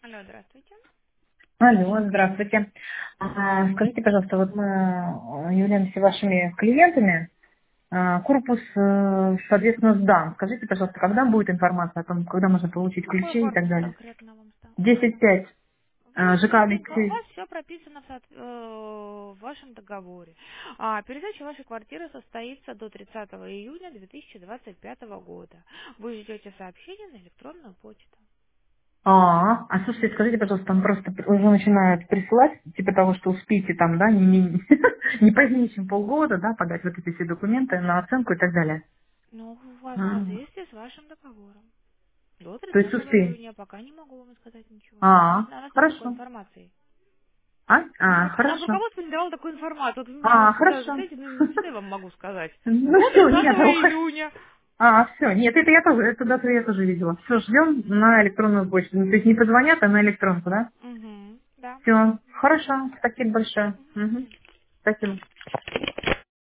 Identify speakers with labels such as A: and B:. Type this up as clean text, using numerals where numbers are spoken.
A: Алло, здравствуйте.
B: Алло, здравствуйте. Скажите, пожалуйста, вот мы являемся вашими клиентами. Корпус, соответственно, сдан. Скажите, пожалуйста, когда будет информация о том, когда можно получить
A: Какой
B: ключи и так
A: корпус
B: далее?
A: конкретно вам нужен?
B: 10.5.
A: Вот
B: ЖК
A: 10.5, у
B: Алексей.
A: вас все прописано в вашем договоре. Передача вашей квартиры состоится до 30 июня 2025 года. Вы ждете сообщение на электронную почту.
B: Слушайте, скажите, пожалуйста, там просто уже начинают присылать, типа того, что успеете там, да, не позднее, чем полгода, да, подать вот эти все документы на оценку и так далее.
A: Ну, в
B: А,
A: соответствии с вашим договором. До
B: То есть
A: 30
B: успеем.
A: июня пока не могу вам сказать ничего. У нас нет такой
B: Хорошо.
A: информации. Нам
B: Хорошо.
A: руководство не давало такую информацию. Вот вы меня вот сюда
B: Хорошо.
A: заставите, ну что я вам могу сказать?
B: Ну
A: До
B: все,
A: 30
B: нет,
A: июня.
B: все, нет, это я тоже, эту дату я тоже видела. Все, ждем на электронную почту. Ну, то есть не позвонят, а на электронку, да?
A: Угу, да.
B: Все, хорошо, спасибо большое. Мгм. Спасибо.